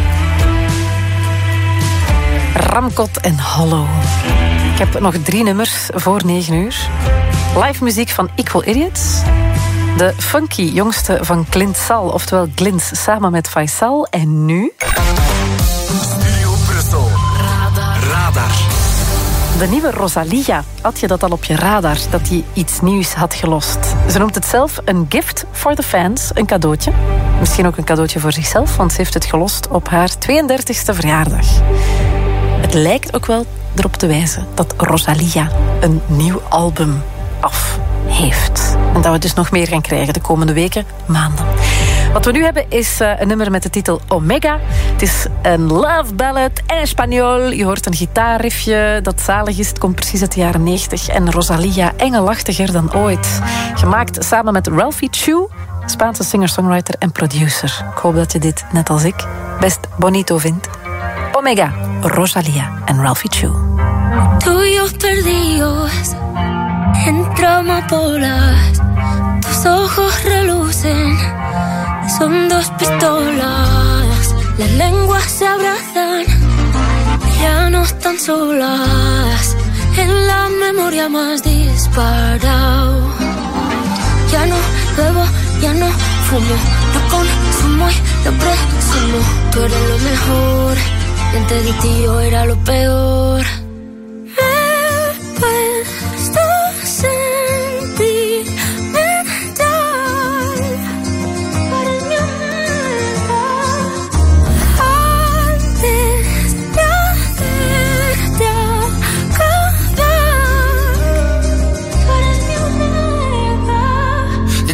Speaker 16: Ramkot en Hollow. Ik heb nog drie nummers voor negen uur. Live muziek van Equal Idiots. De funky jongste van Clint Sal, oftewel Glint, samen met Faisal. En nu...
Speaker 13: Studio Brussel. Radar. Radar.
Speaker 16: De nieuwe Rosalia. Had je dat al op je radar, dat hij iets nieuws had gelost? Ze noemt het zelf een gift for the fans, een cadeautje. Misschien ook een cadeautje voor zichzelf, want ze heeft het gelost op haar tweeëndertigste verjaardag. Het lijkt ook wel erop te wijzen dat Rosalia een nieuw album af heeft. En dat we dus nog meer gaan krijgen de komende weken, maanden. Wat we nu hebben is uh, een nummer met de titel Omega. Het is een love ballad en Espanol. Je hoort een gitaarriffje dat zalig is. Het komt precies uit de jaren negentig. En Rosalia engelachtiger dan ooit. Gemaakt samen met Ralphie Chu, Spaanse singer-songwriter en producer. Ik hoop dat je dit, net als ik, best bonito vindt. Omega, Rosalia en Ralphie Chu.
Speaker 21: Tuyos perdidos entre amapolas, tus ojos relucen, son dos pistolas, las lenguas se abrazan, ya no están solas, en la memoria más disparado. Ya no bebo, ya no fumo, lo consumo y lo presumo. Tú eres lo mejor, y antes de ti yo era lo peor.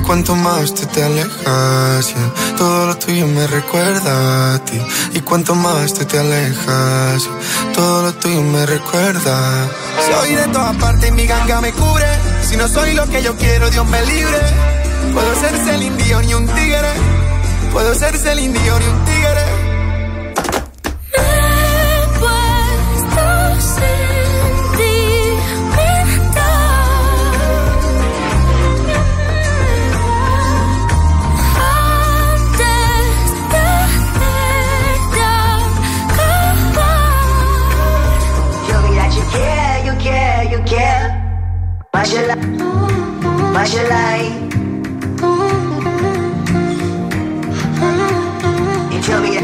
Speaker 2: cuanto más tú te alejas, yeah, todo lo tuyo me recuerda a ti. Y cuanto más tú te alejas, yeah, todo lo tuyo me recuerda.
Speaker 19: Soy de todas partes y mi ganga me cubre. Si no soy lo que yo quiero, Dios me libre. Puedo ser Celine Dion y un tigre. Puedo ser Celine Dion y un tigre.
Speaker 22: What's your life? What's your life? You tell me.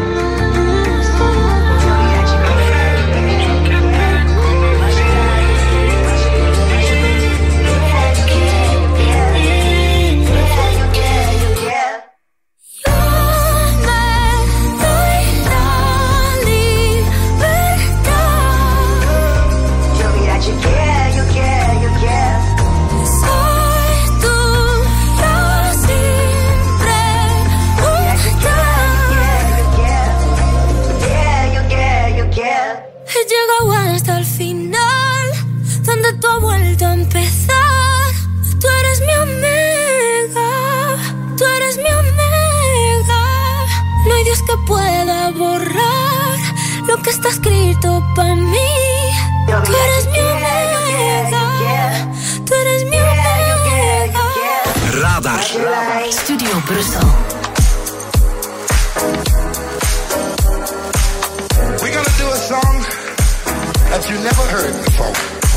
Speaker 21: Pueda borrar lo que está escrito para mí. Tú eres mi omega, tú eres mi omega.
Speaker 13: Radar.
Speaker 6: Studio Brussel.
Speaker 19: We're gonna do a song that you never heard before.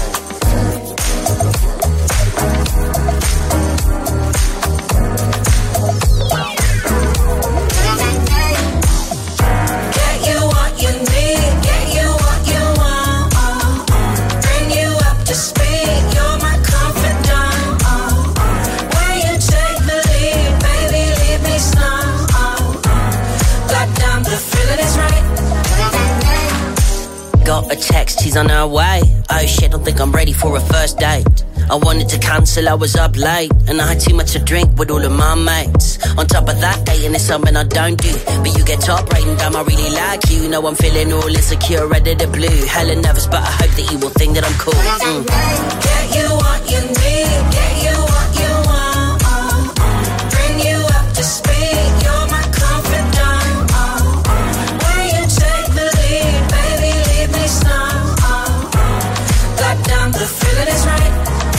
Speaker 23: Got a text, she's on her way. Oh shit, don't think I'm ready for a first date. I wanted to cancel, I was up late, and I had too much to drink with all of my mates. On top of that, dating is something I don't do, but you get top rating, damn I really like you. Know I'm feeling all insecure, red of the blue. Hella nervous, but I hope that you will think that I'm cool. mm.
Speaker 21: Get you what you need, get you what you want. Bring you up to speed, you're my confidant. When you take the lead, baby, leave me slow. Goddamn, the feeling is right.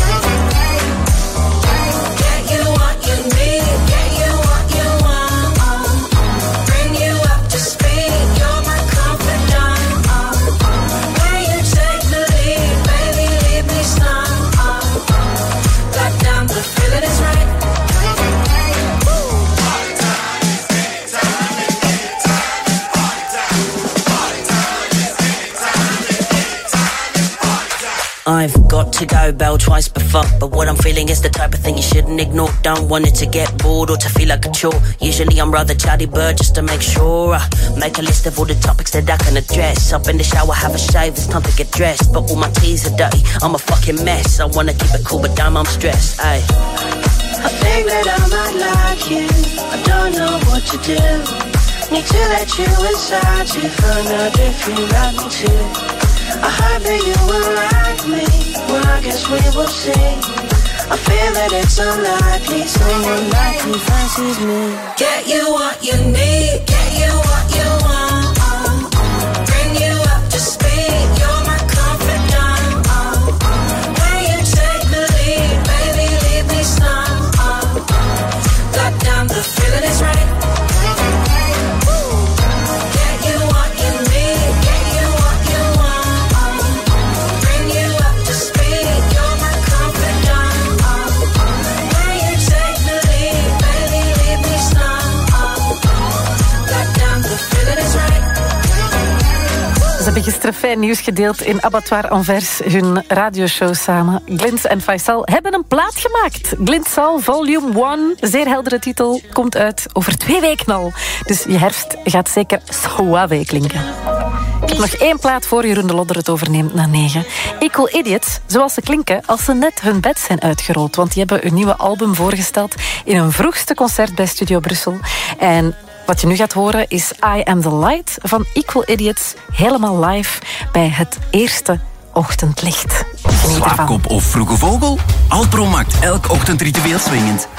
Speaker 23: I've got to go, bell twice before, but what I'm feeling is the type of thing you shouldn't ignore. Don't want it to get bored or to feel like a chore. Usually I'm rather chatty bird just to make sure I make a list of all the topics that I can address. Up in the shower, have a shave, it's time to get dressed, but all my teas are dirty, I'm a fucking mess. I wanna keep it cool, but damn I'm stressed, ayy.
Speaker 21: I think that I might like you, I don't know what to do. Need to let you inside to find out if you like me too. I hope that you will like me, well I guess we will see. I feel that it's unlikely someone like you fancies me. Get you what you need, get you what you want. Bring you up to speed, you're my confidant. When you take the lead, baby leave me slow. Goddamn, the feeling is right.
Speaker 16: Ze hebben gisteren fijn nieuws gedeeld in Abattoir Anvers, hun radioshow samen. Glintz en Faisal hebben een plaat gemaakt. Glintzal Volume one, zeer heldere titel, komt uit over twee weken al. Dus je herfst gaat zeker suave klinken. Ik heb nog één plaat voor Jeroen de Lodder het overneemt na negen. Equal Idiots, zoals ze klinken als ze net hun bed zijn uitgerold. Want die hebben een nieuwe album voorgesteld in hun vroegste concert bij Studio Brussel. En wat je nu gaat horen is I Am The Light van Equal Idiots. Helemaal live bij het eerste ochtendlicht.
Speaker 4: Zwaarkop of vroege vogel? Alpro maakt elke ochtend ritueel swingend.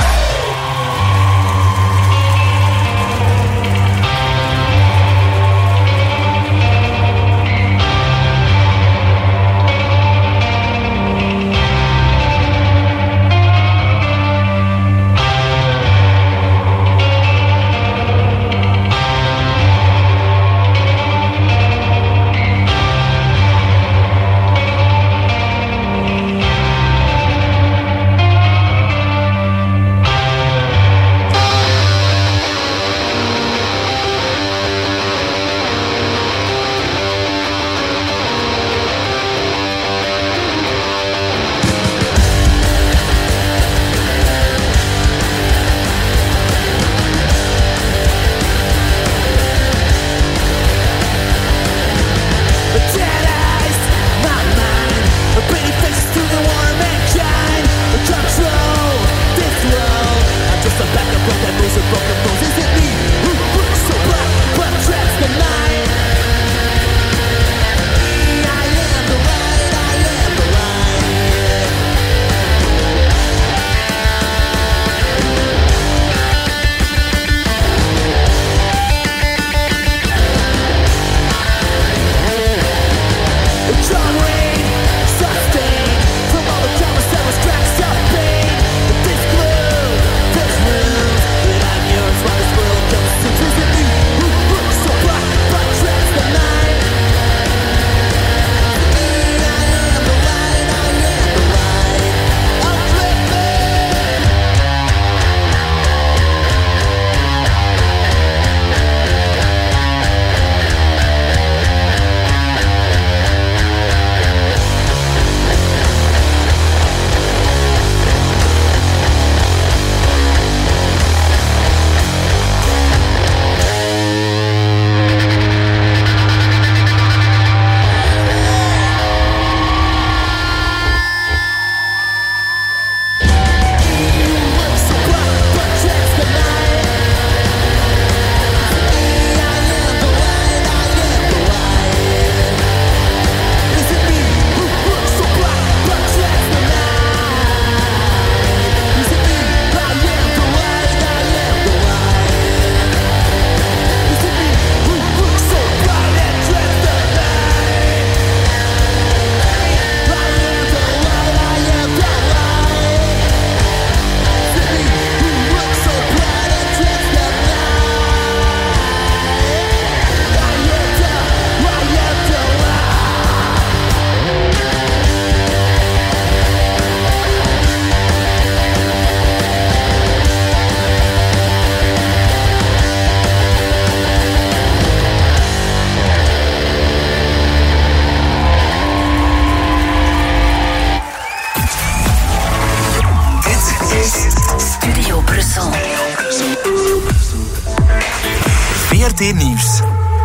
Speaker 4: V R T Nieuws.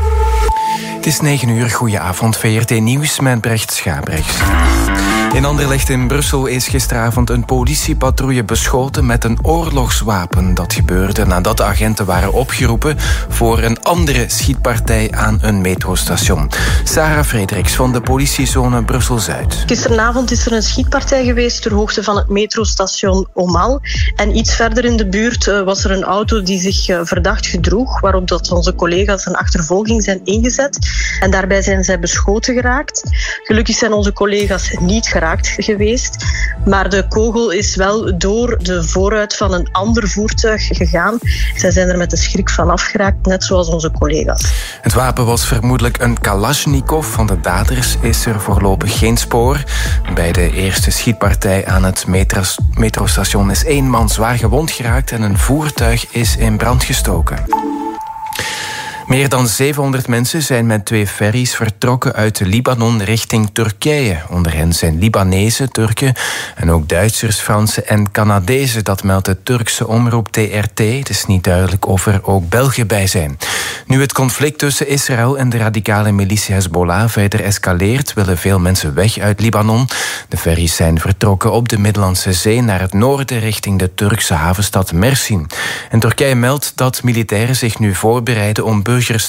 Speaker 7: Het is negen uur, goedenavond, V R T Nieuws met Brecht Schabrechts. In Anderlecht in Brussel is gisteravond een politiepatrouille beschoten met een oorlogswapen. Dat gebeurde nadat de agenten waren opgeroepen voor een andere schietpartij aan een metrostation. Sarah Frederiks van de politiezone Brussel-Zuid.
Speaker 5: Gisteravond is er een schietpartij geweest ter hoogte van het metrostation Omal. En iets verder in de buurt uh, was er een auto die zich uh, verdacht gedroeg, waarop dat onze collega's een achtervolging zijn ingezet. En daarbij zijn zij beschoten geraakt. Gelukkig zijn onze collega's niet geraakt geweest, maar de kogel is wel door de voorruit van een ander voertuig gegaan. Zij zijn er met de schrik van afgeraakt, net zoals onze collega's.
Speaker 7: Het wapen was vermoedelijk een Kalashnikov. Van de daders is er voorlopig geen spoor. Bij de eerste schietpartij aan het metros- metrostation is één man zwaar gewond geraakt en een voertuig is in brand gestoken. Meer dan zevenhonderd mensen zijn met twee ferries vertrokken uit Libanon richting Turkije. Onder hen zijn Libanese, Turken en ook Duitsers, Fransen en Canadezen. Dat meldt de Turkse omroep T R T. Het is niet duidelijk of er ook Belgen bij zijn. Nu het conflict tussen Israël en de radicale militie Hezbollah verder escaleert, willen veel mensen weg uit Libanon. De ferries zijn vertrokken op de Middellandse Zee naar het noorden richting de Turkse havenstad Mersin. En Turkije meldt dat militairen zich nu voorbereiden om burgers